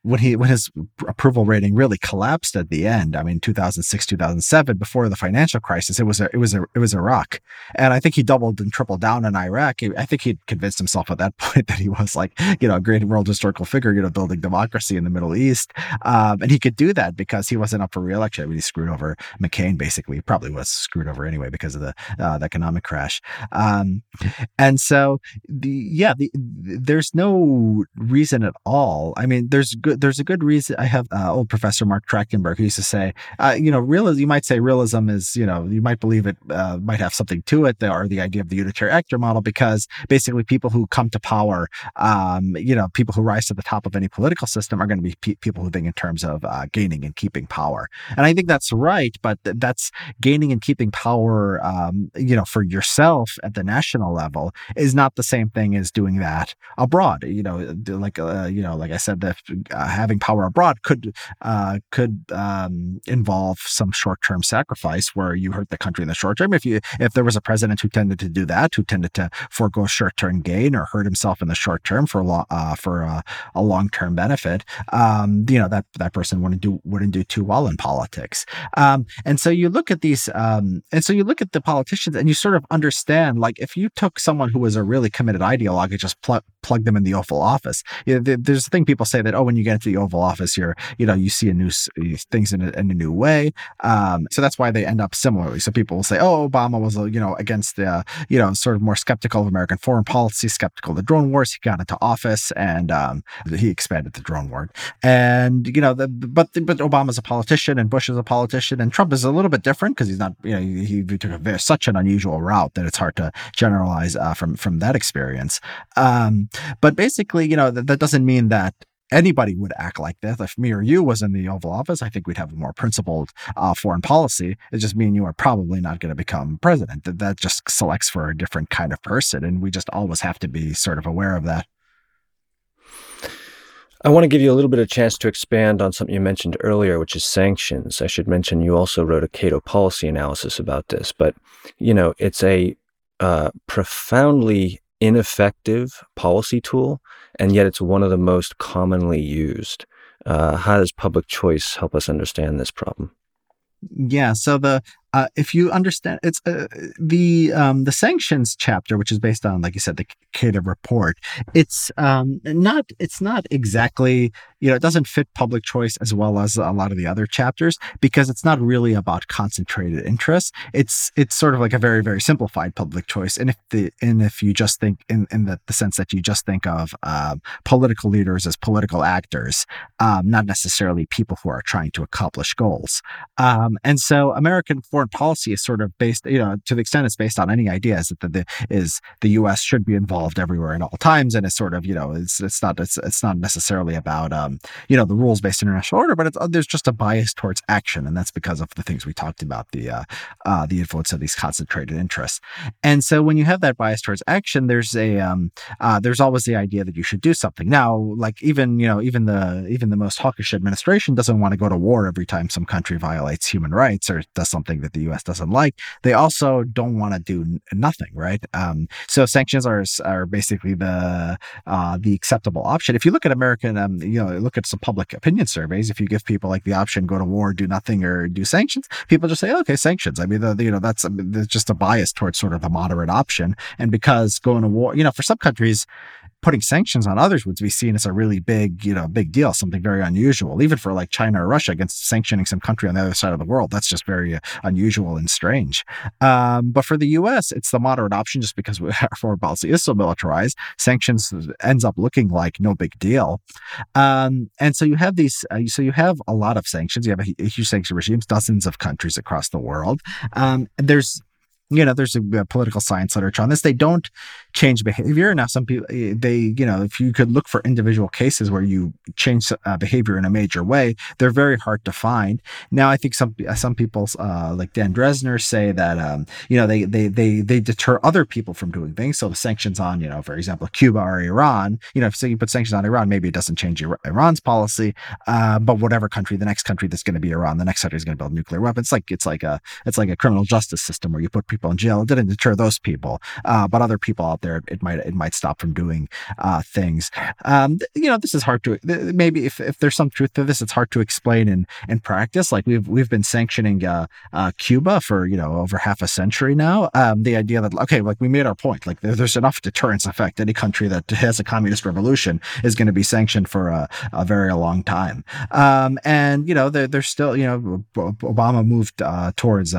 when his approval rating really collapsed at the end, I mean, 2006, 2007, before the financial crisis, it was Iraq. And I think he doubled and tripled down in Iraq. I think he'd convinced himself at that point that he was like, a great world historical figure, building democracy in the Middle East. And he could do that because he wasn't up for re-election. I mean, he screwed over McCain, basically. He probably was screwed over anyway because of the economic crash. And so there's no reason at all. I mean, there's a good reason. I have old Professor Mark Trachtenberg who used to say, realism, you might say realism is, you might believe it might have something to it, or the idea of the unitary actor model, because basically people who come to power, people who rise to the top of any political system are going to be people who think in terms of gaining and keeping power. And I think that's right, but that's gaining and keeping power, for yourself at the national level is not the same thing as doing that abroad. Like I said, that having power abroad could involve some short-term sacrifice where you hurt the country in the short term. If there was a president who tended to do that, who tended to forego short-term gain or hurt himself in the short term for a long-term benefit, that person wouldn't do too well in politics. And so you look at these, and so you look at the politicians, and you sort of understand, like, if you took someone who was a really committed ideologue and just plug them in the Oval Office, there's a thing people say that, when you get into the Oval Office, you see things in a new way. So that's why they end up similarly. So people will say, Obama was, against the, sort of more skeptical of American foreign policy, skeptical of the drone wars. He got into office and he expanded the drone war. And, but Obama's a politician and Bush is a politician, and Trump is a little bit different because he's not, he took such an unusual route that it's hard to generalize from that experience. But basically, that doesn't mean that anybody would act like this. If me or you was in the Oval Office, I think we'd have a more principled foreign policy. It just means you are probably not going to become president. That just selects for a different kind of person, and we just always have to be sort of aware of that. I want to give you a little bit of chance to expand on something you mentioned earlier, which is sanctions. I should mention you also wrote a Cato policy analysis about this, but it's a profoundly ineffective policy tool, and yet it's one of the most commonly used. How does public choice help us understand this problem? Yeah. So if you understand, it's the sanctions chapter, which is based on, like you said, the Cato report. It's not exactly, it doesn't fit public choice as well as a lot of the other chapters, because it's not really about concentrated interests. It's sort of like a very, very simplified public choice. And if you just think in the sense that you just think of political leaders as political actors, not necessarily people who are trying to accomplish goals. And so American foreign policy is sort of based, to the extent it's based on any ideas that the U.S. should be involved everywhere at all times, and it's sort of, it's not necessarily about the rules-based international order, but there's just a bias towards action, and that's because of the things we talked about, the influence of these concentrated interests. And so when you have that bias towards action, there's always the idea that you should do something. Now, like even the most hawkish administration doesn't want to go to war every time some country violates human rights or does something that the U.S. doesn't like. They also don't want to do nothing, right? So sanctions are basically the acceptable option. If you look at American, look at some public opinion surveys. If you give people like the option, go to war, do nothing, or do sanctions, people just say, okay, sanctions. I mean, there's just a bias towards sort of the moderate option. And because going to war, for some countries, putting sanctions on others would be seen as a really big deal, something very unusual. Even for like China or Russia against sanctioning some country on the other side of the world, that's just very unusual and strange. But for the U.S., it's the moderate option, just because our foreign policy is so militarized. Sanctions ends up looking like no big deal. And so you have these. So you have a lot of sanctions. You have a huge sanction regimes, dozens of countries across the world. There's a political science literature on this. They don't change behavior. Now, some people, if you could look for individual cases where you change behavior in a major way, they're very hard to find. Now, I think some people, like Dan Dresner, say that, they deter other people from doing things. So the sanctions on, for example, Cuba or Iran, if you put sanctions on Iran, maybe it doesn't change Iran's policy, but whatever country, the next country that's going to be Iran, the next country is going to build nuclear weapons. It's like a criminal justice system where you put people in jail. It didn't deter those people, but other people out there there, it might stop from doing things. This is hard to maybe if there's some truth to this, it's hard to explain in practice. Like we've been sanctioning Cuba for over half a century now. The idea that okay, like we made our point, like there's enough deterrence effect. Any country that has a communist revolution is going to be sanctioned for a very long time. And there's still Obama moved towards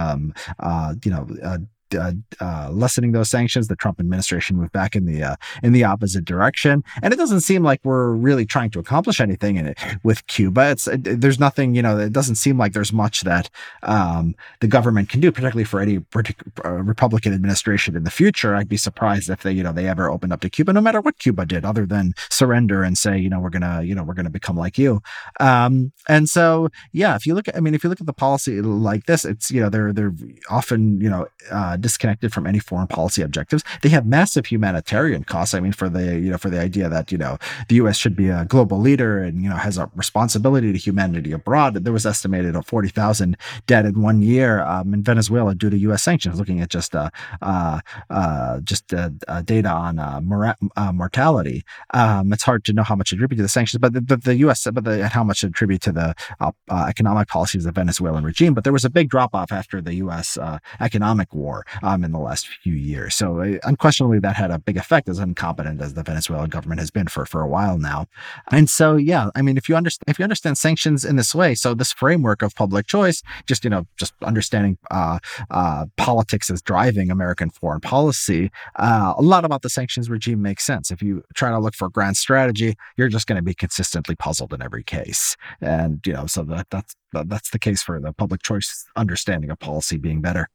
lessening those sanctions. The Trump administration moved back in the opposite direction, and it doesn't seem like we're really trying to accomplish anything with Cuba. There's nothing. It doesn't seem like there's much that the government can do, particularly for any Republican administration in the future. I'd be surprised if they ever opened up to Cuba, no matter what Cuba did, other than surrender and say we're gonna become like you. And so if you look at the policy like this, it's they're often disconnected from any foreign policy objectives. They have massive humanitarian costs. I mean, for the idea that the U.S. should be a global leader and has a responsibility to humanity abroad. There was estimated 40,000 dead in 1 year in Venezuela due to U.S. sanctions. Looking at just data on mortality, it's hard to know how much to attribute to the sanctions, but the U.S. How much to attribute to the economic policies of the Venezuelan regime. But there was a big drop off after the U.S. Economic war in the last few years. So unquestionably, that had a big effect, as incompetent as the Venezuelan government has been for a while now. And so, if you understand sanctions in this way, so this framework of public choice, just understanding politics as driving American foreign policy, a lot about the sanctions regime makes sense. If you try to look for grand strategy, you're just going to be consistently puzzled in every case. And so that's the case for the public choice understanding of policy being better.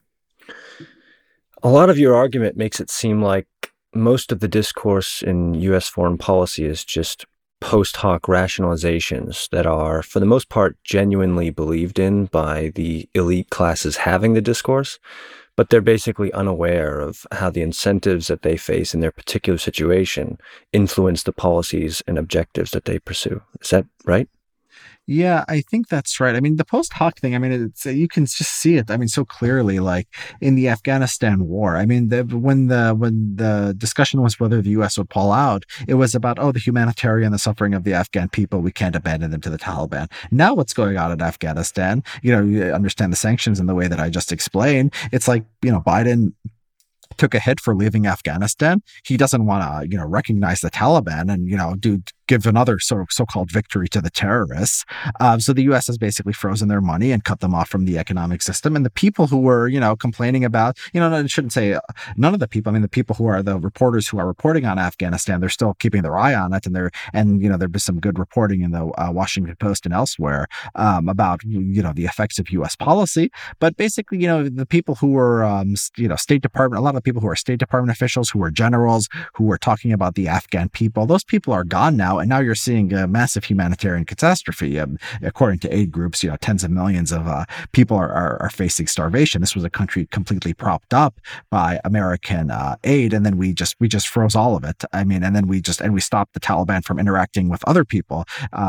A lot of your argument makes it seem like most of the discourse in U.S. foreign policy is just post hoc rationalizations that are, for the most part, genuinely believed in by the elite classes having the discourse, but they're basically unaware of how the incentives that they face in their particular situation influence the policies and objectives that they pursue. Is that right? Yeah, I think that's right. I mean, the post hoc thing, you can just see it. So clearly, like in the Afghanistan war. When the discussion was whether the U.S. would pull out, it was about, the humanitarian, the suffering of the Afghan people. We can't abandon them to the Taliban. Now what's going on in Afghanistan, you understand the sanctions in the way that I just explained. It's like, Biden took a hit for leaving Afghanistan. He doesn't want to, recognize the Taliban and, give another so-called victory to the terrorists. So the U.S. has basically frozen their money and cut them off from the economic system. And the people who were, complaining about, I shouldn't say none of the people. The people who are the reporters who are reporting on Afghanistan, they're still keeping their eye on it. And there'd be some good reporting in the Washington Post and elsewhere about, the effects of U.S. policy. But basically, the people who were, State Department, a lot of the people who are State Department officials, who were generals, who were talking about the Afghan people, those people are gone now. And now you're seeing a massive humanitarian catastrophe. According to aid groups, tens of millions of people are facing starvation. This was a country completely propped up by American aid, and then we just froze all of it. And then we stopped the Taliban from interacting with other people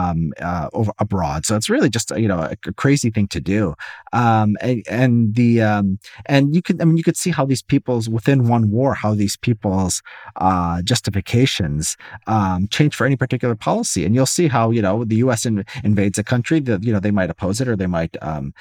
abroad. So it's really just a crazy thing to do. And you could see how these people's within one war, how these people's justifications change for any particular policy. And you'll see how the U.S. invades a country that they might oppose it or they might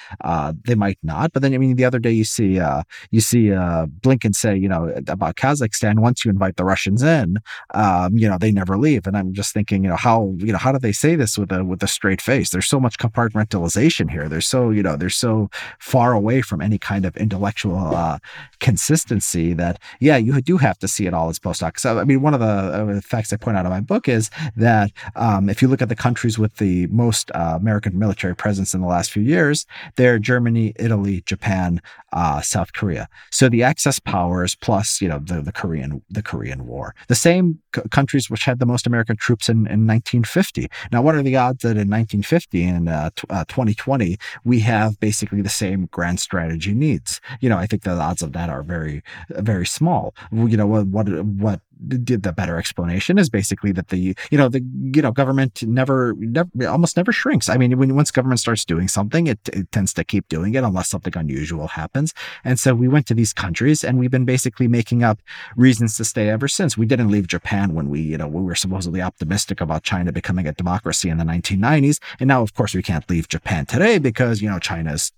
not. But then the other day you see Blinken say about Kazakhstan, once you invite the Russians in, they never leave. And I'm just thinking how do they say this with a straight face? There's so much compartmentalization here. They're so far away from any kind of intellectual consistency that you do have to see it all as post hoc. So one of the facts I point out in my book is that if you look at the countries with the most American military presence in the last few years, they're Germany, Italy, Japan, South Korea. So the Axis powers plus the Korean War, the same countries which had the most American troops in 1950. Now, what are the odds that in 1950 and 2020 we have basically the same grand strategy needs? I think the odds of that are very, very small. What the better explanation is basically that the government almost never shrinks. I mean, once government starts doing something, it tends to keep doing it unless something unusual happens. And so we went to these countries, and we've been basically making up reasons to stay ever since. We didn't leave Japan when we were supposedly optimistic about China becoming a democracy in the 1990s, and now of course we can't leave Japan today because China is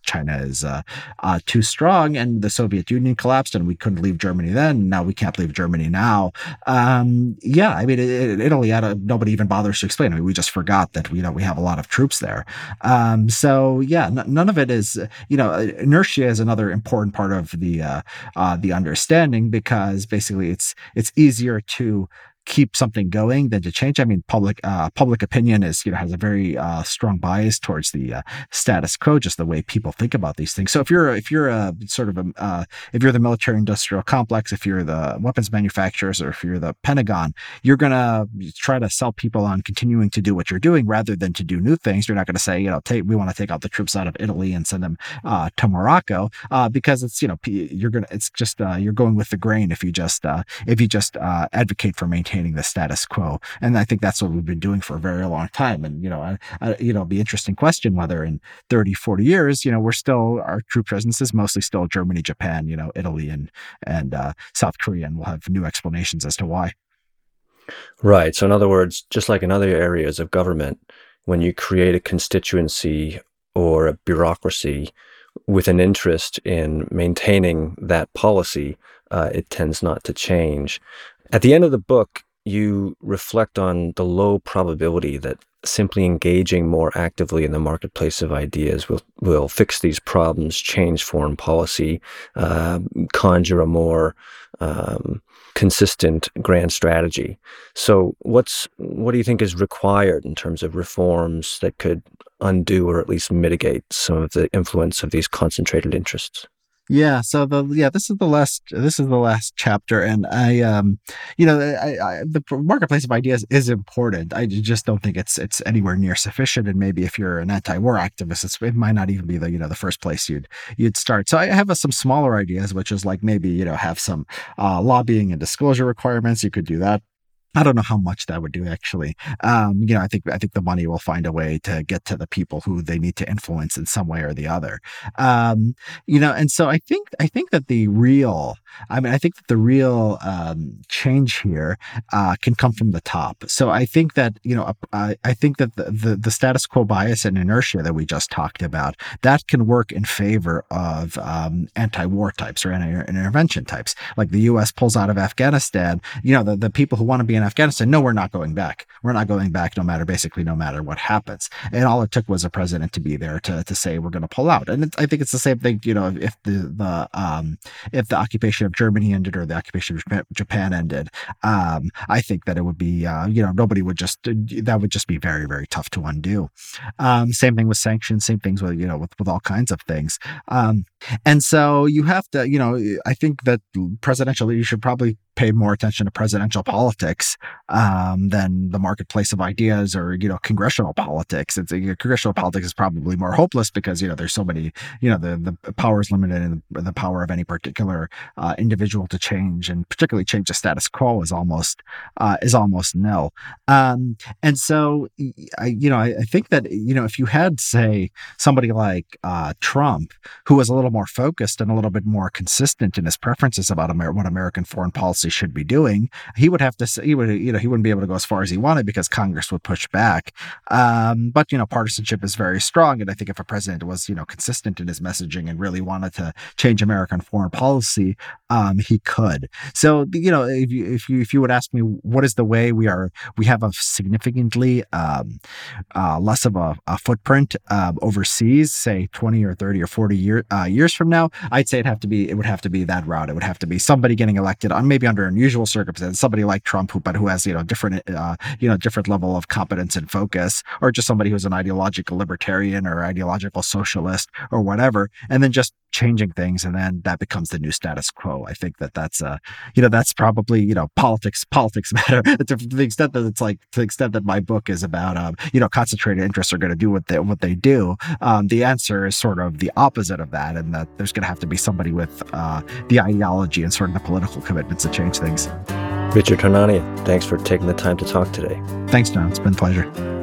too strong, and the Soviet Union collapsed, and we couldn't leave Germany then. And now we can't leave Germany now. I mean, Italy, nobody even bothers to explain. I mean, we just forgot that we have a lot of troops there. None of it is. Inertia is another important part of the understanding, because basically it's easier to keep something going than to change. I mean, public opinion has a very strong bias towards the status quo, just the way people think about these things. So if you're the military industrial complex, if you're the weapons manufacturers, or if you're the Pentagon, you're gonna try to sell people on continuing to do what you're doing rather than to do new things. You're not going to say, we want to take out the troops out of Italy and send them to Morocco, because it's you're going with the grain if you just advocate for maintaining the status quo. And I think that's what we've been doing for a very long time. And, it'll be an interesting question whether in 30, 40 years, our troop presence is mostly still Germany, Japan, Italy and South Korea, and we'll have new explanations as to why. Right. So in other words, just like in other areas of government, when you create a constituency or a bureaucracy with an interest in maintaining that policy, it tends not to change. At the end of the book, you reflect on the low probability that simply engaging more actively in the marketplace of ideas will fix these problems, change foreign policy, conjure a more consistent grand strategy. So what do you think is required in terms of reforms that could undo or at least mitigate some of the influence of these concentrated interests? Yeah. So this is the last chapter, and the marketplace of ideas is important. I just don't think it's anywhere near sufficient. And maybe if you're an anti-war activist, it might not even be the first place you'd start. So I have some smaller ideas, which is like maybe have some lobbying and disclosure requirements. You could do that. I don't know how much that would do, actually. I think the money will find a way to get to the people who they need to influence in some way or the other. And so I think that the real change here can come from the top. So I think that the status quo bias and inertia that we just talked about, that can work in favor of anti-war types or anti-intervention types. Like the U.S. pulls out of Afghanistan. The people who want to be in Afghanistan, no, we're not going back. We're not going back no matter what happens. And all it took was a president to be there to say we're going to pull out. And I think it's the same thing, if the occupation of Germany ended or the occupation of Japan ended, I think that it would be, that would just be very, very tough to undo. Same thing with sanctions, same things with all kinds of things. And so you have to, I think that you should probably pay more attention to presidential politics than the marketplace of ideas or congressional politics. Congressional politics is probably more hopeless because there's so many the power is limited, and the power of any particular individual to change, and particularly change the status quo, is almost nil. And so I think that if you had, say, somebody like Trump, who was a little more focused and a little bit more consistent in his preferences about what American foreign policy should be doing, he would have to say, he wouldn't be able to go as far as he wanted because Congress would push back. But partisanship is very strong, and I think if a president was consistent in his messaging and really wanted to change American foreign policy, he could. So if you would ask me what is the way we have a significantly less of a footprint overseas, say 20 or 30 or 40 years from now, I'd say it would have to be that route. It would have to be somebody getting elected on maybe under unusual circumstances, somebody like Trump who has different level of competence and focus, or just somebody who's an ideological libertarian or ideological socialist or whatever, and then just changing things, and then that becomes the new status quo. I think that's probably politics matter to the extent that my book is about concentrated interests are going to do what they do. The answer is sort of the opposite of that, and that there's going to have to be somebody with the ideology and sort of the political commitments to change things. Richard Hanania, thanks for taking the time to talk today. Thanks, John. It's been a pleasure.